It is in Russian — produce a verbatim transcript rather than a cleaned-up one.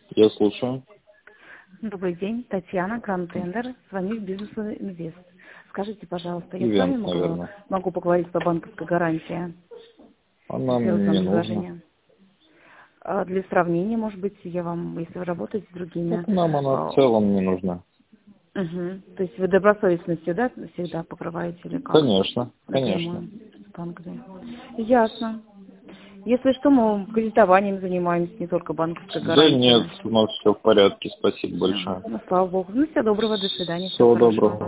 Я слушаю. Добрый день, Татьяна, Гранд Тендер, звоню в бизнес Инвест. Скажите, пожалуйста, я с Ивент, вами могу, наверное. могу поговорить по банковской гарантии? Она Сделать мне вам не нужна. предложение. А для сравнения, может быть, я вам, если вы работаете с другими... Так нам она а, в целом не нужна. Угу. То есть вы добросовестностью, да, всегда покрываете или как? Конечно, конечно. Напрямую с банками. Ясно. Если что, мы кредитованием занимаемся, не только банковской Да нет, гарантией. у нас все в порядке, спасибо Ага. большое. Ну, слава богу. Ну, всего доброго, до свидания, всего Всего хорошего. доброго.